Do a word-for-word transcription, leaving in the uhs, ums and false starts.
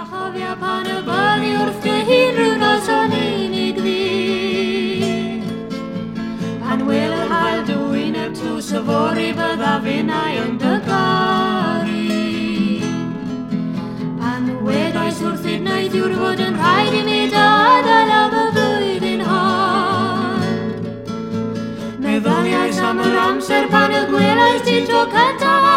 Cofio pan y byddi wrth dy hun rhyw nos o'n unig fi. Pan wel yr hael dwy'n y tlws y fori bydda finnau yn dy gari. Pan wedais wrth i wneud yw'r fod yn rhaid i mi dadael am y flwyddyn hon. Meddyliais am yr amser pan y gwelais ti tro cyntaf